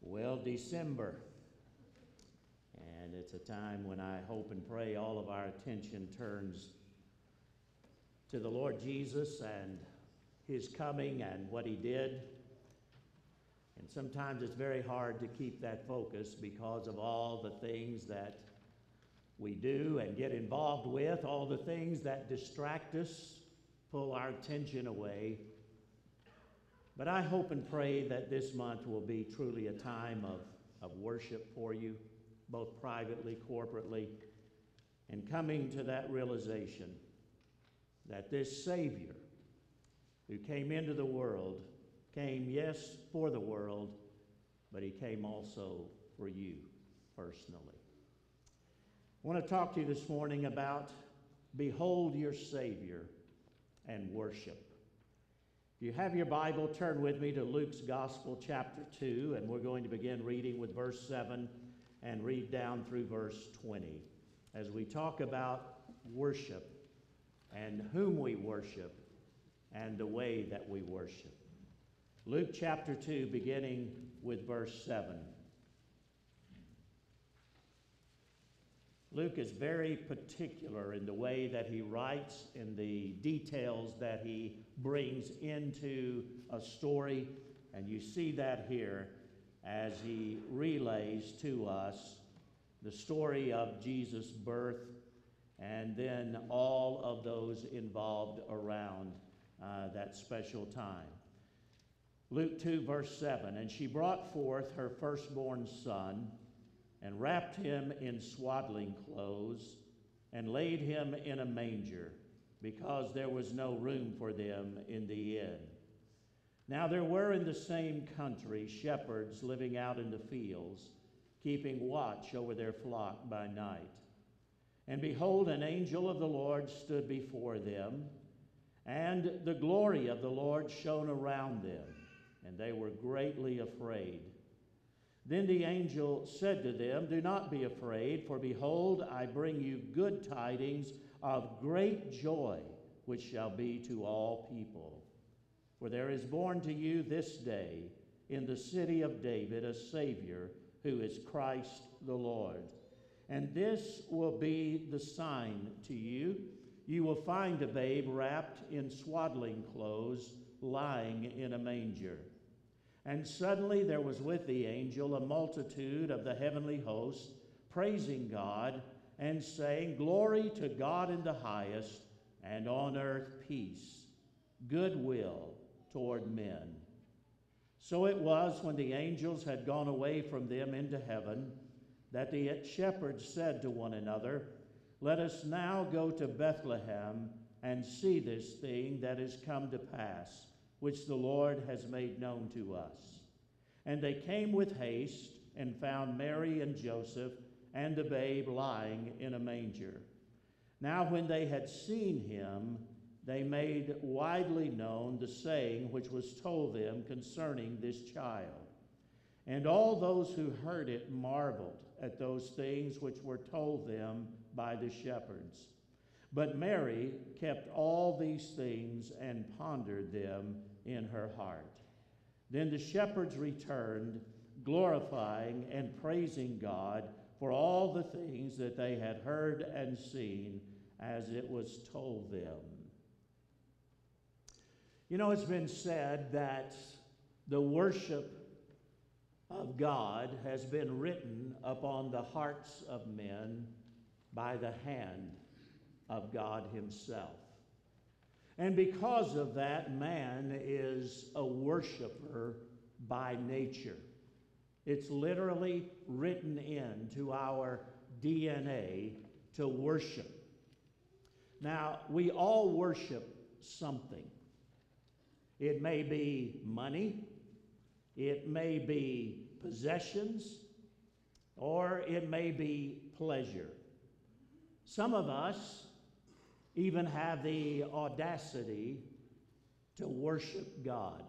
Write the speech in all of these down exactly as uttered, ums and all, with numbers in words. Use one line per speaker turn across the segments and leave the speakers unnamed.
Well, December, and it's a time when I hope and pray all of our attention turns to the Lord Jesus and His coming and what He did. And sometimes it's very hard to keep that focus because of all the things that we do and get involved with, all the things that distract us, pull our attention away. But I hope and pray that this month will be truly a time of, of worship for you, both privately, corporately, and coming to that realization that this Savior who came into the world came, yes, for the world, but He came also for you personally. I want to talk to you this morning about behold your Savior and worship. If you have your Bible, turn with me to Luke's Gospel, chapter two, and we're going to begin reading with verse seven and read down through verse twenty as we talk about worship and whom we worship and the way that we worship. Luke chapter two, beginning with verse seven. Luke is very particular in the way that he writes, in the details that he brings into a story, and you see that here as he relays to us the story of Jesus' birth and then all of those involved around uh, that special time. Luke two, verse seven, and she brought forth her firstborn son, and wrapped him in swaddling clothes, and laid him in a manger, because there was no room for them in the inn. Now there were in the same country shepherds living out in the fields, keeping watch over their flock by night. And behold, an angel of the Lord stood before them, and the glory of the Lord shone around them, and they were greatly afraid. Then the angel said to them, "Do not be afraid, for behold, I bring you good tidings of great joy, which shall be to all people. For there is born to you this day in the city of David a Savior, who is Christ the Lord. And this will be the sign to you. You will find a babe wrapped in swaddling clothes, lying in a manger." And suddenly there was with the angel a multitude of the heavenly host, praising God and saying, "Glory to God in the highest, and on earth peace, goodwill toward men." So it was, when the angels had gone away from them into heaven, that the shepherds said to one another, "Let us now go to Bethlehem and see this thing that is come to pass, which the Lord has made known to us." And they came with haste and found Mary and Joseph and the babe lying in a manger. Now when they had seen him, they made widely known the saying which was told them concerning this child. And all those who heard it marveled at those things which were told them by the shepherds. But Mary kept all these things and pondered them in her heart. Then the shepherds returned, glorifying and praising God for all the things that they had heard and seen as it was told them. You know, it's been said that the worship of God has been written upon the hearts of men by the hand of God Himself. And because of that, man is a worshiper by nature. It's literally written into our D N A to worship. Now, we all worship something. It may be money, it may be possessions, or it may be pleasure. Some of us even have the audacity to worship God.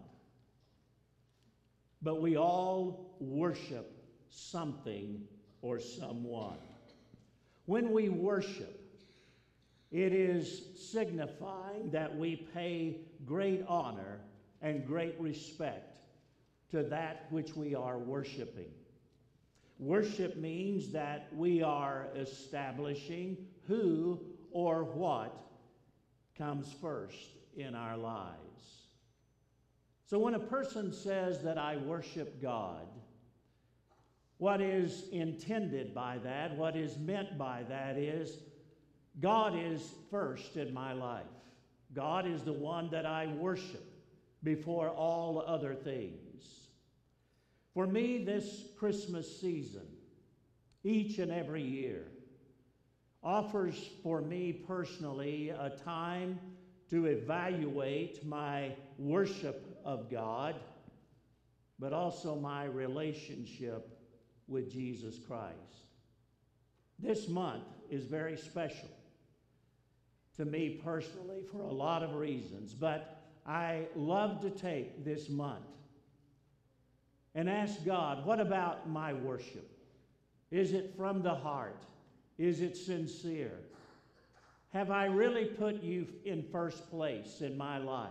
But we all worship something or someone. When we worship, it is signifying that we pay great honor and great respect to that which we are worshiping. Worship means that we are establishing who or what comes first in our lives. So when a person says that I worship God, what is intended by that, what is meant by that is God is first in my life. God is the one that I worship before all other things. For me, this Christmas season, each and every year, offers for me personally a time to evaluate my worship of God, but also my relationship with Jesus Christ. This month is very special to me personally for a lot of reasons, but I love to take this month and ask God, what about my worship? Is it from the heart? Is it sincere? Have I really put you in first place in my life?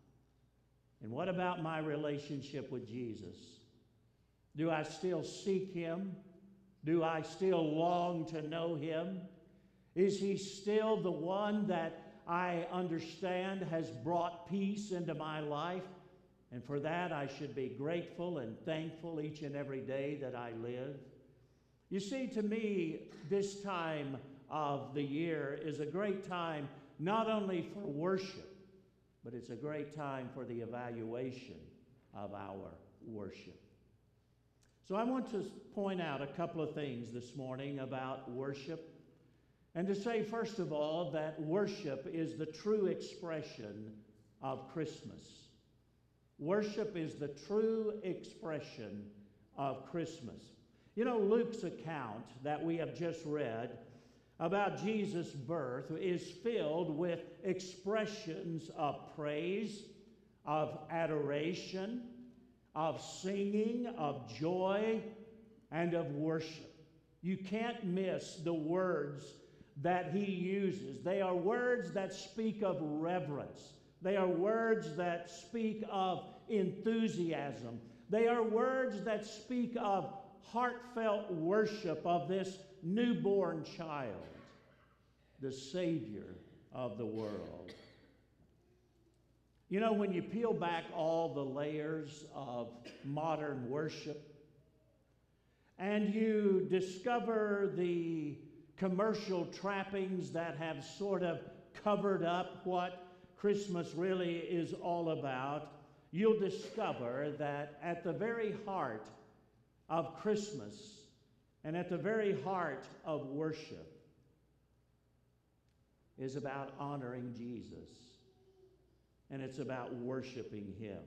And what about my relationship with Jesus? Do I still seek Him? Do I still long to know Him? Is He still the one that I understand has brought peace into my life? And for that, I should be grateful and thankful each and every day that I live. You see, to me, this time of the year is a great time not only for worship, but it's a great time for the evaluation of our worship. So I want to point out a couple of things this morning about worship, and to say, first of all, that worship is the true expression of Christmas. Worship is the true expression of Christmas. You know, Luke's account that we have just read about Jesus' birth is filled with expressions of praise, of adoration, of singing, of joy, and of worship. You can't miss the words that he uses. They are words that speak of reverence. They are words that speak of enthusiasm. They are words that speak of heartfelt worship of this newborn child, the Savior of the world. You know, when you peel back all the layers of modern worship and you discover the commercial trappings that have sort of covered up what Christmas really is all about, you'll discover that at the very heart of Christmas and at the very heart of worship is about honoring Jesus, and it's about worshiping Him.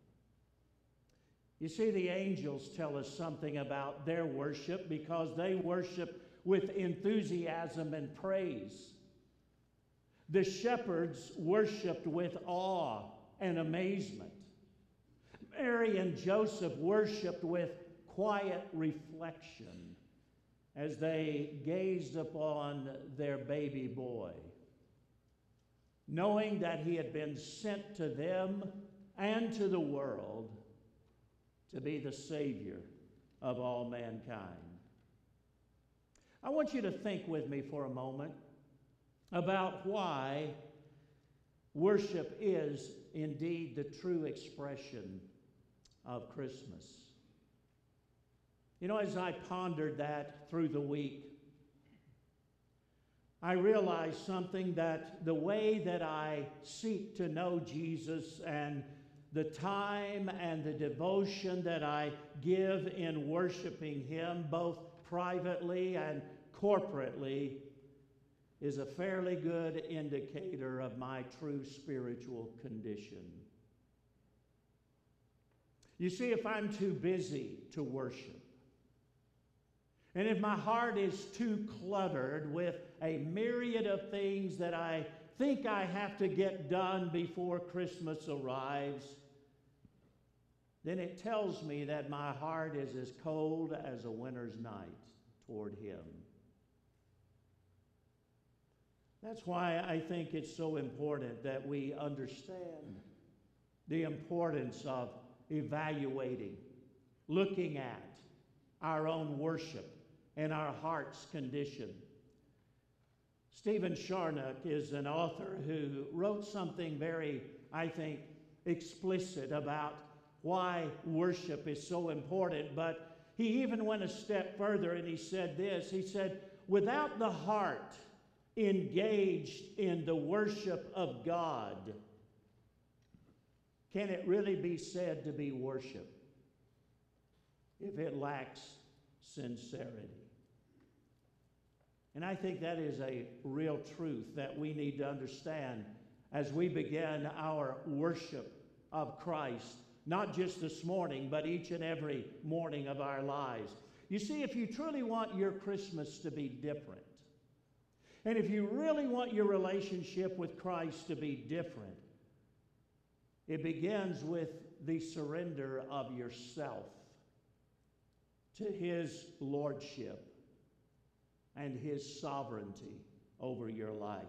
You see, the angels tell us something about their worship because they worship with enthusiasm and praise. The shepherds worshiped with awe and amazement. Mary and Joseph worshiped with quiet reflection as they gazed upon their baby boy, knowing that he had been sent to them and to the world to be the Savior of all mankind. I want you to think with me for a moment about why worship is indeed the true expression of Christmas. You know, as I pondered that through the week, I realized something, that the way that I seek to know Jesus and the time and the devotion that I give in worshiping Him, both privately and corporately, is a fairly good indicator of my true spiritual condition. You see, if I'm too busy to worship, and if my heart is too cluttered with a myriad of things that I think I have to get done before Christmas arrives, then it tells me that my heart is as cold as a winter's night toward Him. That's why I think it's so important that we understand the importance of evaluating, looking at our own worship and our heart's condition. Stephen Charnock is an author who wrote something very, I think, explicit about why worship is so important, but he even went a step further and he said this. He said, without the heart engaged in the worship of God, can it really be said to be worship if it lacks sincerity? And I think that is a real truth that we need to understand as we begin our worship of Christ, not just this morning, but each and every morning of our lives. You see, if you truly want your Christmas to be different, and if you really want your relationship with Christ to be different, it begins with the surrender of yourself to His lordship and His sovereignty over your life.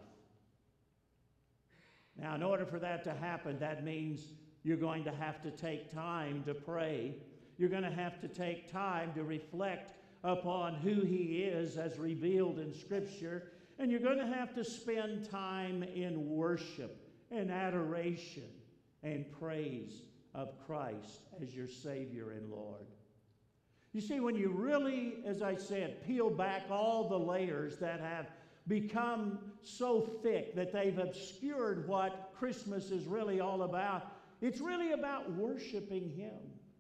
Now, in order for that to happen, that means you're going to have to take time to pray. You're going to have to take time to reflect upon who He is as revealed in Scripture. And you're going to have to spend time in worship and adoration and praise of Christ as your Savior and Lord. You see, when you really, as I said, peel back all the layers that have become so thick that they've obscured what Christmas is really all about, it's really about worshiping Him.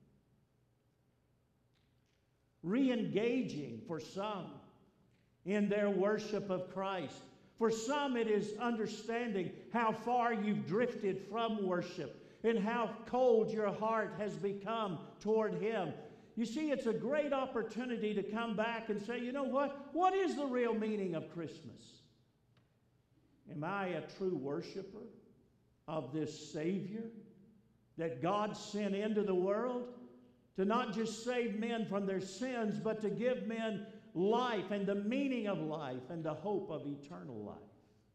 Re-engaging for some in their worship of Christ. For some, it is understanding how far you've drifted from worship and how cold your heart has become toward Him. You see, it's a great opportunity to come back and say, you know what? What is the real meaning of Christmas? Am I a true worshiper of this Savior that God sent into the world to not just save men from their sins, but to give men life and the meaning of life and the hope of eternal life?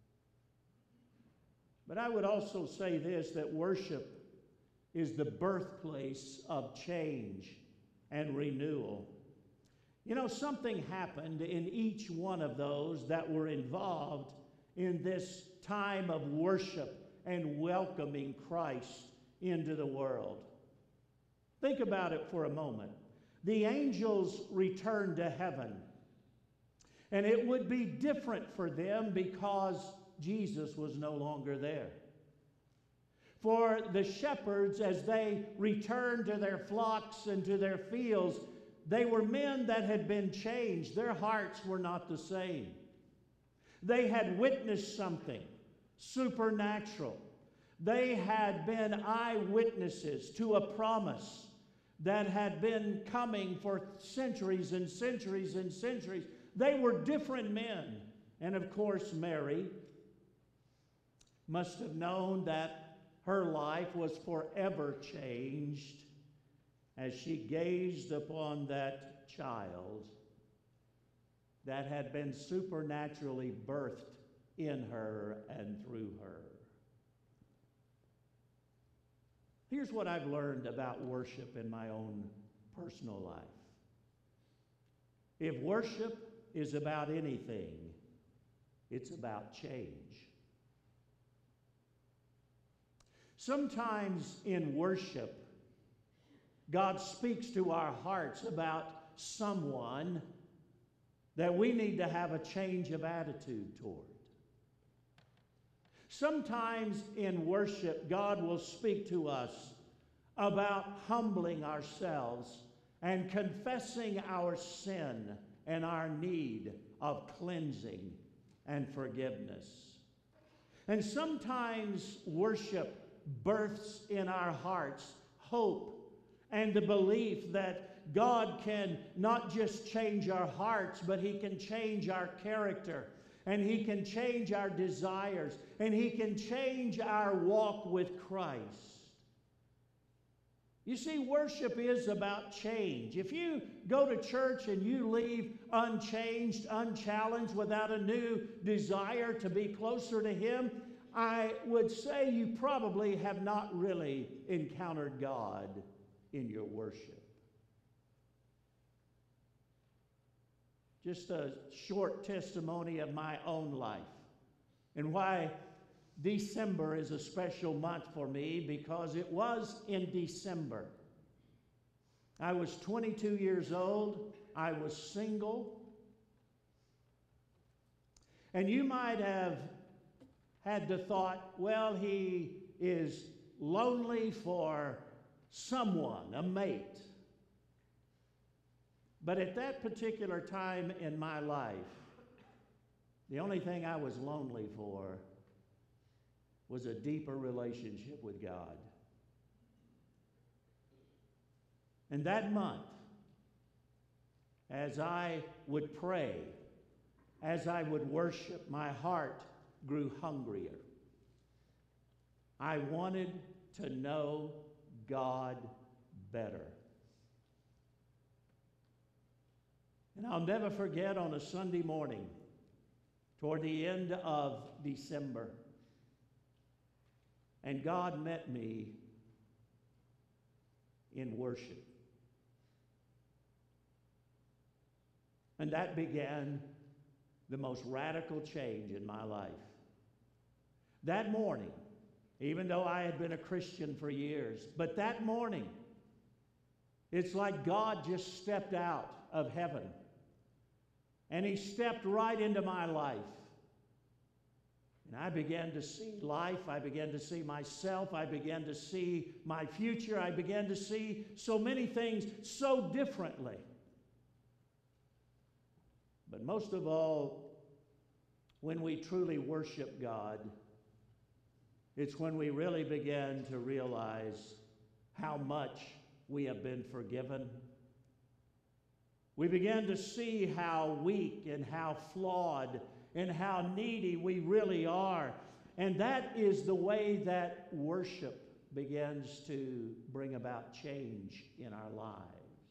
But I would also say this, that worship is the birthplace of change and renewal. You know, something happened in each one of those that were involved in this time of worship and welcoming Christ into the world. Think about it for a moment. The angels returned to heaven, and it would be different for them because Jesus was no longer there. For the shepherds, as they returned to their flocks and to their fields, they were men that had been changed. Their hearts were not the same. They had witnessed something supernatural. They had been eyewitnesses to a promise that had been coming for centuries and centuries and centuries. They were different men. And of course, Mary must have known that her life was forever changed as she gazed upon that child that had been supernaturally birthed in her and through her. Here's what I've learned about worship in my own personal life. If worship is about anything, it's about change. Sometimes in worship, God speaks to our hearts about someone that we need to have a change of attitude toward. Sometimes in worship, God will speak to us about humbling ourselves and confessing our sin and our need of cleansing and forgiveness. And sometimes worship births in our hearts hope and the belief that God can not just change our hearts, but He can change our character, and He can change our desires, and He can change our walk with Christ. You see, worship is about change. If you go to church and you leave unchanged, unchallenged, without a new desire to be closer to Him, I would say you probably have not really encountered God in your worship. Just a short testimony of my own life and why December is a special month for me, because it was in December. I was twenty-two years old. I was single. And you might have had the thought, well, he is lonely for someone, a mate. But at that particular time in my life, the only thing I was lonely for was a deeper relationship with God. And that month, as I would pray, as I would worship, my heart grew hungrier. I wanted to know God better. And I'll never forget, on a Sunday morning, toward the end of December, and God met me in worship. And that began the most radical change in my life. That morning, even though I had been a Christian for years, but that morning, it's like God just stepped out of heaven and He stepped right into my life. And I began to see life. I began to see myself. I began to see my future. I began to see so many things so differently. But most of all, when we truly worship God, it's when we really begin to realize how much we have been forgiven. We begin to see how weak and how flawed and how needy we really are. And that is the way that worship begins to bring about change in our lives.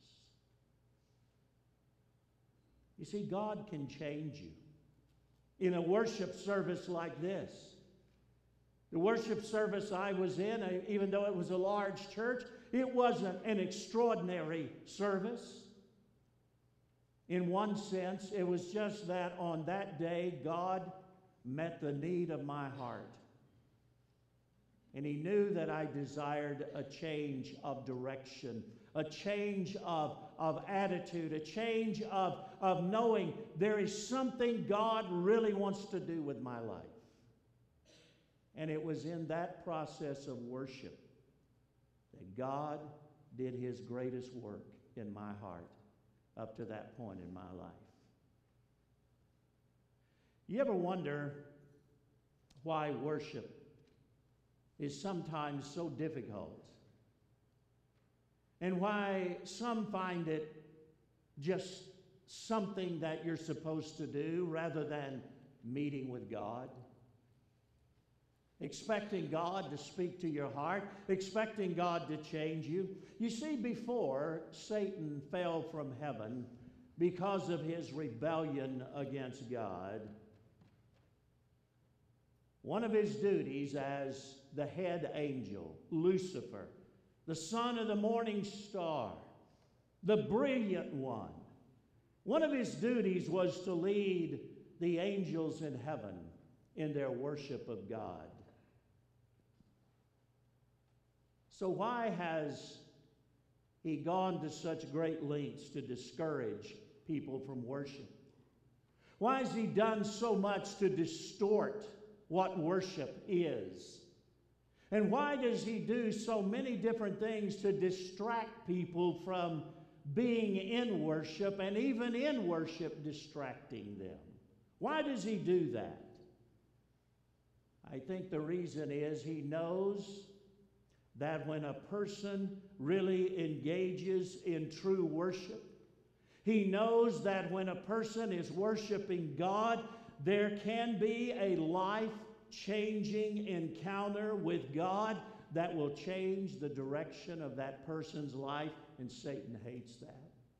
You see, God can change you. In a worship service like this, the worship service I was in, even though it was a large church, it wasn't an extraordinary service. In one sense, it was just that on that day, God met the need of my heart. And He knew that I desired a change of direction, a change of, of attitude, a change of, of knowing there is something God really wants to do with my life. And it was in that process of worship that God did His greatest work in my heart up to that point in my life. You ever wonder why worship is sometimes so difficult? And why some find it just something that you're supposed to do rather than meeting with God? Expecting God to speak to your heart, expecting God to change you. You see, before Satan fell from heaven because of his rebellion against God, one of his duties as the head angel, Lucifer, the son of the morning star, the brilliant one, one of his duties was to lead the angels in heaven in their worship of God. So why has he gone to such great lengths to discourage people from worship? Why has he done so much to distort what worship is? And why does he do so many different things to distract people from being in worship, and even in worship distracting them? Why does he do that? I think the reason is he knows that when a person really engages in true worship, he knows that when a person is worshiping God, there can be a life-changing encounter with God that will change the direction of that person's life, and Satan hates that.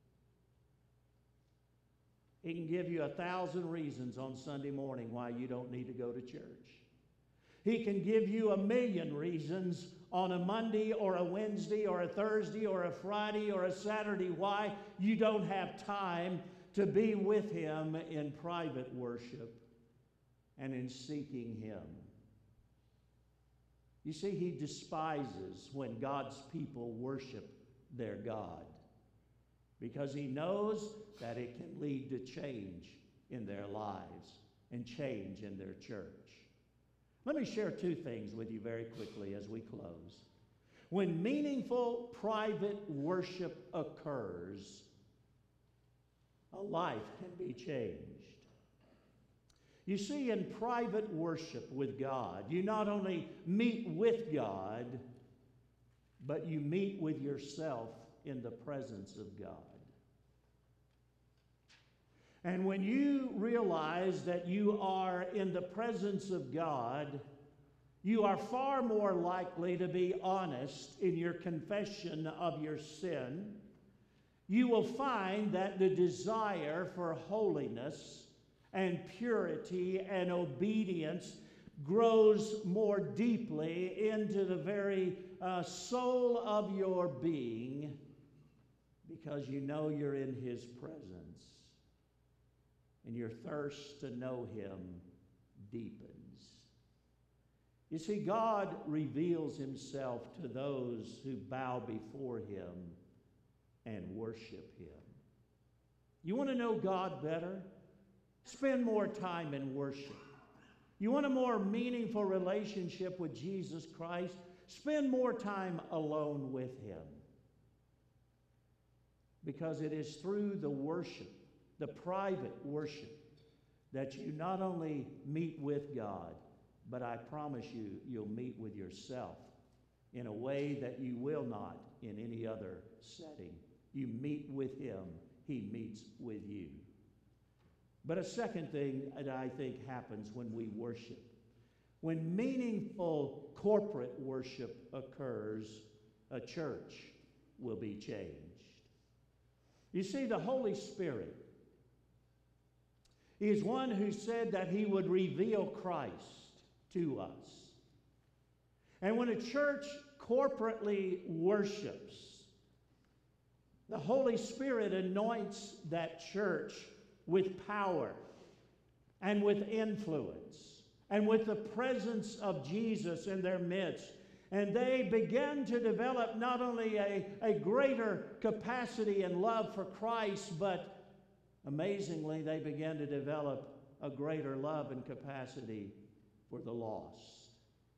He can give you a thousand reasons on Sunday morning why you don't need to go to church. He can give you a million reasons on a Monday or a Wednesday or a Thursday or a Friday or a Saturday why you don't have time to be with Him in private worship and in seeking Him. You see, He despises when God's people worship their God, because He knows that it can lead to change in their lives and change in their church. Let me share two things with you very quickly as we close. When meaningful private worship occurs, a life can be changed. You see, in private worship with God, you not only meet with God, but you meet with yourself in the presence of God. And when you realize that you are in the presence of God, you are far more likely to be honest in your confession of your sin. You will find that the desire for holiness and purity and obedience grows more deeply into the very uh, soul of your being, because you know you're in His presence. And your thirst to know Him deepens. You see, God reveals Himself to those who bow before Him and worship Him. You want to know God better? Spend more time in worship. You want a more meaningful relationship with Jesus Christ? Spend more time alone with Him. Because it is through the worship, the private worship, that you not only meet with God, but I promise you, you'll meet with yourself in a way that you will not in any other setting. You meet with Him, He meets with you. But a second thing that I think happens when we worship, when meaningful corporate worship occurs, a church will be changed. You see, the Holy Spirit, He is one who said that He would reveal Christ to us. And when a church corporately worships, the Holy Spirit anoints that church with power and with influence and with the presence of Jesus in their midst. And they begin to develop not only a, a greater capacity and love for Christ, but amazingly, they began to develop a greater love and capacity for the lost.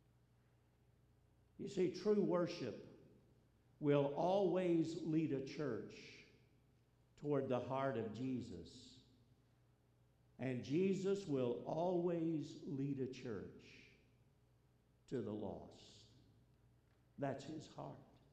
You see, true worship will always lead a church toward the heart of Jesus. And Jesus will always lead a church to the lost. That's His heart.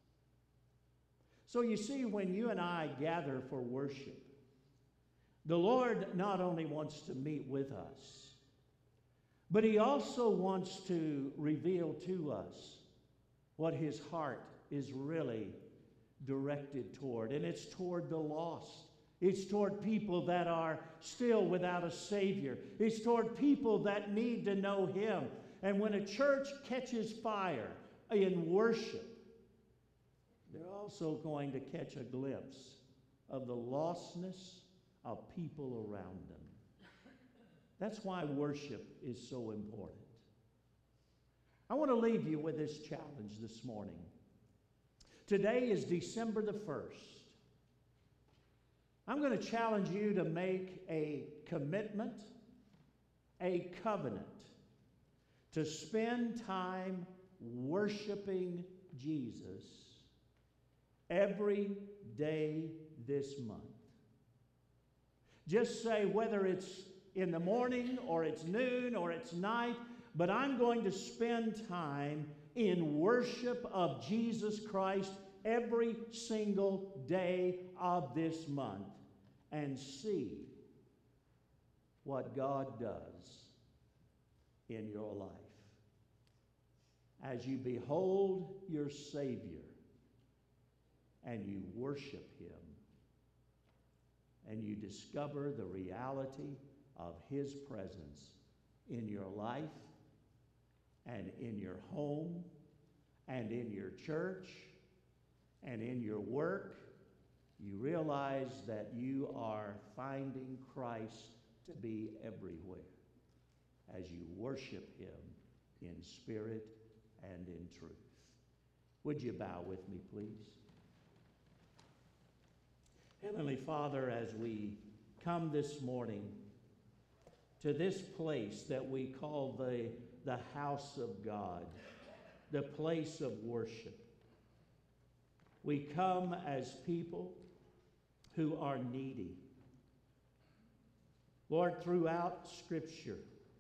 So you see, when you and I gather for worship, the Lord not only wants to meet with us, but He also wants to reveal to us what His heart is really directed toward. And it's toward the lost. It's toward people that are still without a Savior. It's toward people that need to know Him. And when a church catches fire in worship, they're also going to catch a glimpse of the lostness of people around them. That's why worship is so important. I want to leave you with this challenge this morning. Today is December the first. I'm going to challenge you to make a commitment, a covenant, to spend time worshiping Jesus every day this month. Just say whether it's in the morning or it's noon or it's night, but I'm going to spend time in worship of Jesus Christ every single day of this month and see what God does in your life as you behold your Savior and you worship Him and you discover the reality of His presence in your life and in your home and in your church and in your work, you realize that you are finding Christ to be everywhere as you worship him in spirit and in truth. Would you bow with me, please? Heavenly Father, as we come this morning to this place that we call the, the house of God, the place of worship, we come as people who are needy. Lord, throughout Scripture,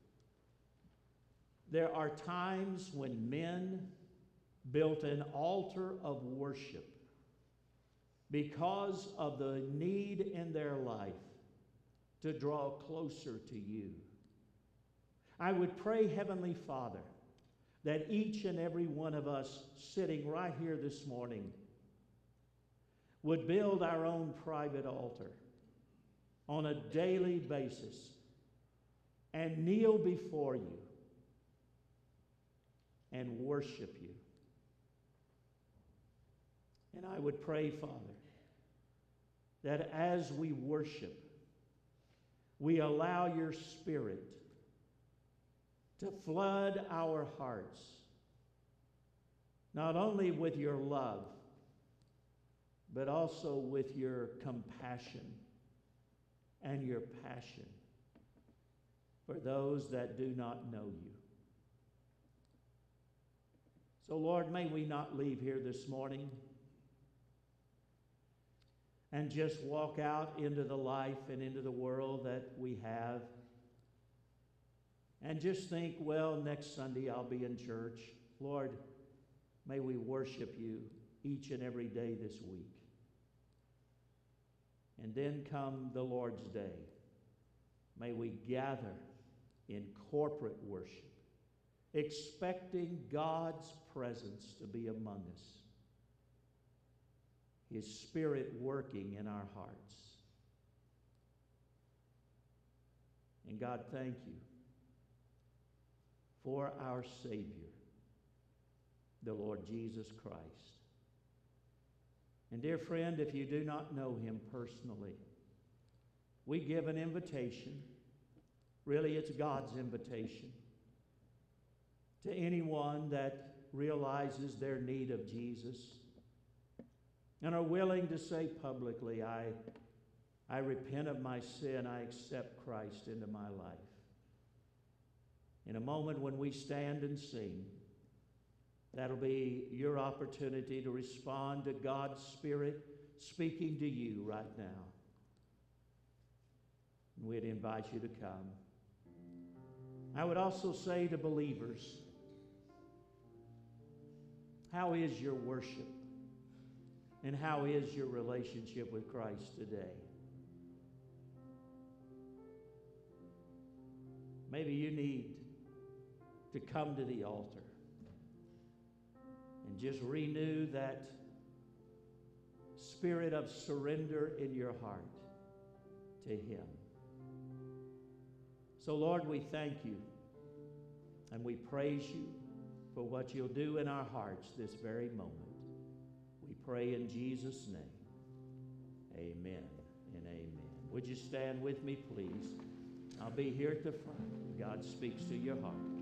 there are times when men built an altar of worship because of the need in their life to draw closer to you. I would pray, Heavenly Father, that each and every one of us sitting right here this morning would build our own private altar on a daily basis and kneel before you and worship you. And I would pray, Father, that as we worship, we allow your Spirit to flood our hearts, not only with your love, but also with your compassion and your passion for those that do not know you. So, Lord, may we not leave here this morning and just walk out into the life and into the world that we have and just think, well, next Sunday I'll be in church. Lord, may we worship you each and every day this week. And then come the Lord's Day. May we gather in corporate worship, expecting God's presence to be among us, his Spirit working in our hearts. And God, thank you for our Savior, the Lord Jesus Christ. And dear friend, if you do not know him personally, we give an invitation. Really, it's God's invitation to anyone that realizes their need of Jesus and are willing to say publicly, I, I repent of my sin, I accept Christ into my life. In a moment when we stand and sing, that'll be your opportunity to respond to God's Spirit speaking to you right now. And we'd invite you to come. I would also say to believers, how is your worship? And how is your relationship with Christ today? Maybe you need to come to the altar and just renew that spirit of surrender in your heart to him. So, Lord, we thank you and we praise you for what you'll do in our hearts this very moment. We pray in Jesus' name. Amen and amen. Would you stand with me, please? I'll be here at the front. God speaks to your heart.